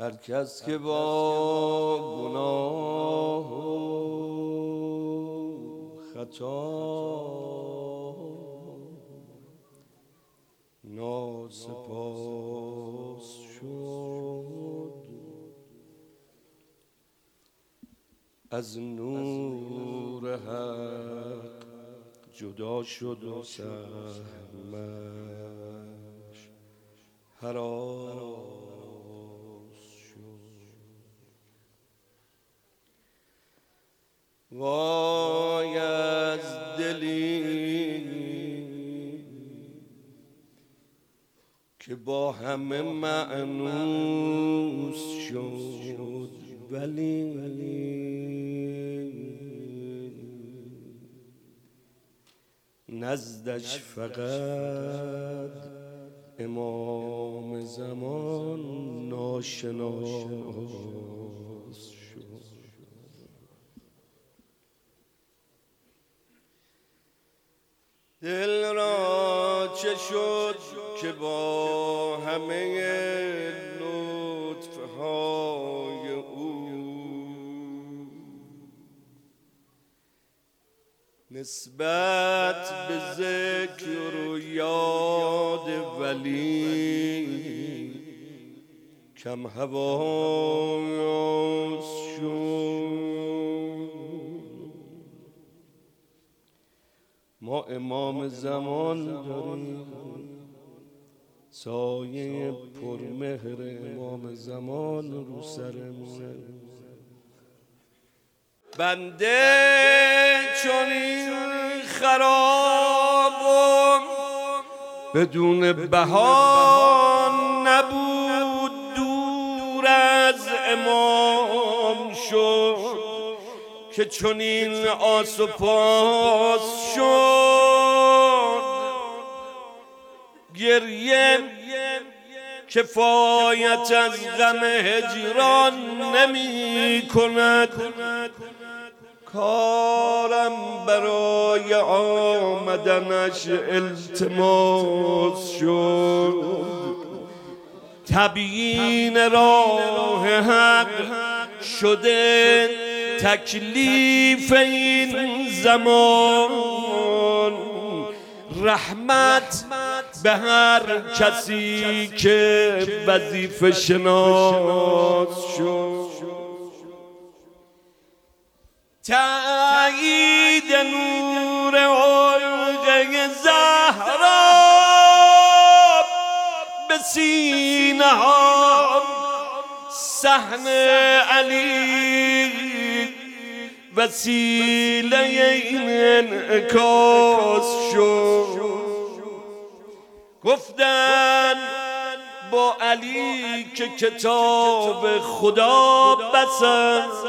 هر کس که با گناه و خطا ناسپاس شد، از نور حق جدا شد و سهمش هراس شد. وای از دلی که با همه مأنوس شد، ولی نزدش فقط امام زمان ناشناس شد. دل را چه شد که با همه لطفهای او نسبت به ذکر و یاد ولی کم حواس شد. ما امام زمان داریم، سایه پرمهر امام زمان رو سرمونه. بنده چنین خرابم بدون بها نبود دور از امام شد، که چنین آس و پاس شد. گریه کفایت از غم هجران نمی کند، کارم برای آمدنش التماس شد. تبیین راه حق شده تکلیف این زمان، رحمت به هر کسی که وظیفه شناس شد. تأیید نور علقه زهرا به سینه ها صحن علی وسیله این انعکاس شد. گفتن با علی که کتاب خدا بس است،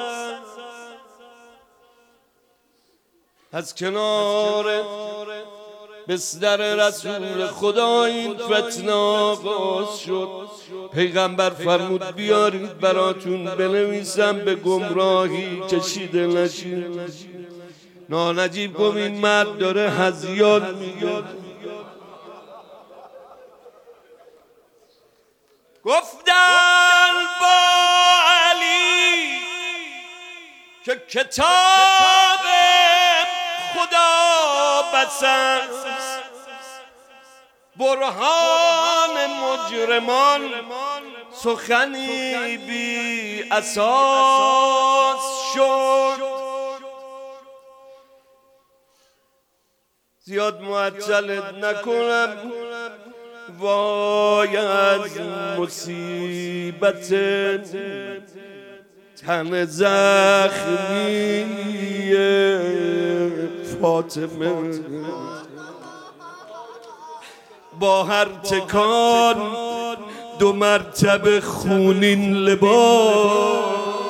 از کنار بستر رسول خدا این فتنه آغاز شد. پیغمبر فرمود بیارید براتون بنویسم به گمراهی کشیده نشید. نانجیب گفت این مرد داره هذیان میگه. گفتن با علی که کتاب خدا بس است، برهان مجرمان سخنی بی اساس شد. زیاد معطلت نکنم، وای از مصیبت تن زخمی فاطمه. با هر تکان 2 مرتبه خونین لباس،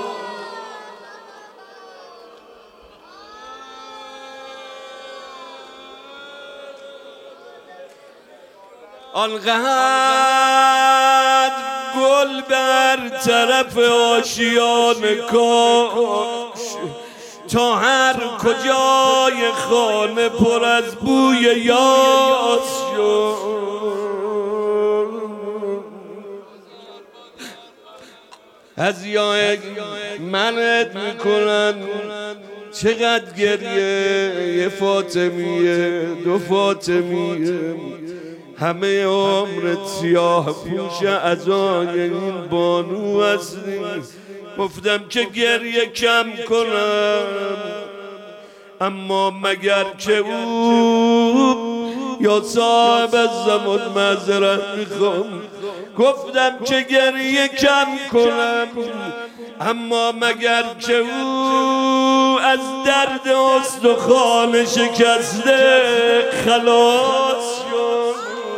آنقدر گل بر طرف آشیان کاش تا هر کجای خانه پر از بوی یاس شد. از یای منت میکنن. چقدر گریه، یه فاطمیه، دو فاطمیه، همه عمرت سیاه پوش ازای این بانو هستی. گفتم که گریه کم کنم، اما مگر که او یا صاحب الزمان معذرت میخوام. گفتم که گریه کم کنم، اما مگر که او از درد استخوان شکسته خلاص شد.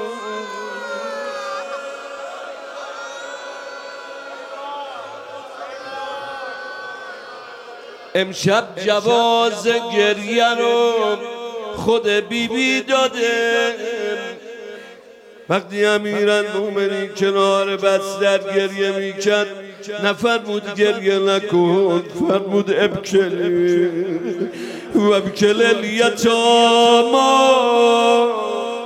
امشب جواز گریه رو خود بیبی داده. وقتی امیرالمومنین کنار بستر گریه میکرد نفرمود گریه نکن، فرمود ابکلی و ابکل الیتاما.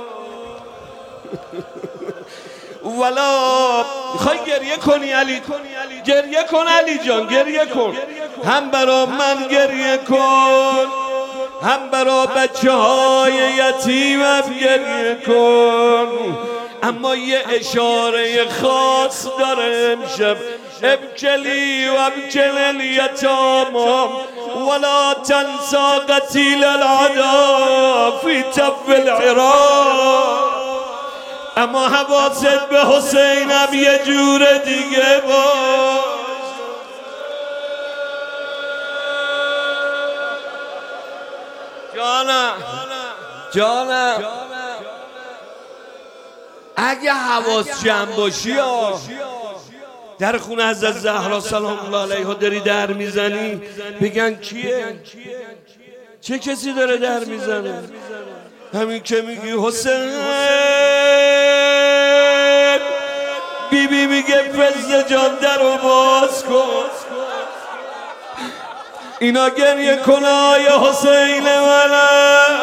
ولا میخوای گریه کنی علی، گریه کن علی جان، گریه کن. هم برا من گریه کن، هم برا بچه های یتیمم گریه کن. اما یه اشاره خاص داره امشب. ابکلی و ابکل الیتاما ولا تنسا قتیل العدا فی تف العراق. اما حواست به حسینم یه جور دیگه باش. جانم اگه حواس جمع باشی در خونه حضرت زهرا سلام الله علیها داری در میزنی، بگن کیه؟ چه کسی داره در میزنه؟ همین که میگی حسین، بیبی میگه فزه جان در رو باز کن. اینا گریه کنه یا حسین منم،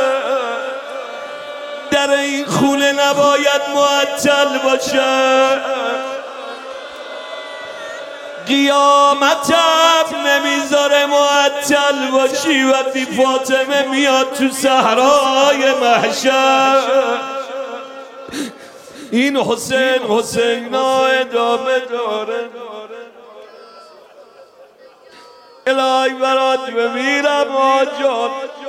در این خونه نباید معطل باشه. قیامتم نمیذاره معطل باشی وقتی فاطمه میاد تو صحرای محشر. این حسینا ادامه داره. الهی برات بمیرم آجان.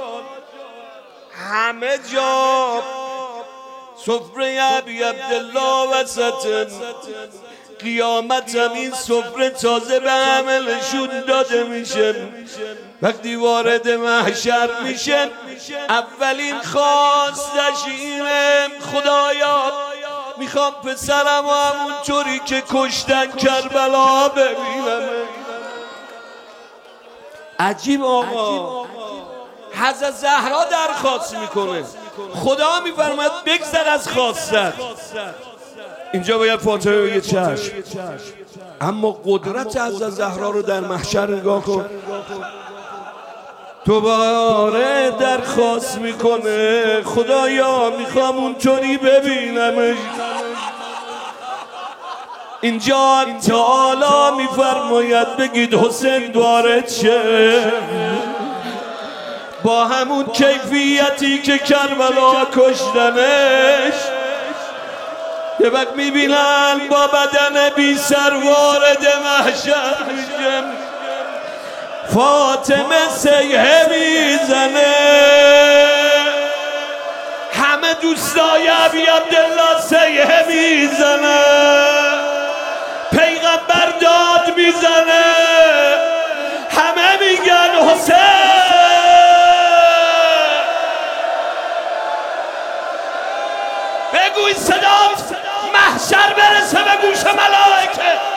همه جا سفره ابی عبدالله وسط قیامتم این سفره تازه به عملشون داده میشه. وقتی وارد محشر میشه اولین خواستش اینه خدایا میخوام پسرم و همونطوری که کشتن کربلا ببینم. عجیب آقا، حضرت زهرا درخواست میکنه، خدا میفرماید بگذر از خواستت. اینجا باید فاطمه بگه چشم. اما قدرت حضرت زهرا رو در محشر نگاه کن. دوباره درخواست میکنه خدایا میخوام اونطوری ببینمش. اینجا تعالی میفرماید بگید حسین دوارت چه؟ با همون کیفیتی که کربلا کشتنش. یه وقت میبینن با بدن بی سر وارد محشر میشه، فاطمه سیحه میزنه. همه دوستای ابی عبدالله سیحه میزنه، پیغمبر داد میزنه، همه میگن حسین. بگوی صدات محشر برسه به گوش ملائکه.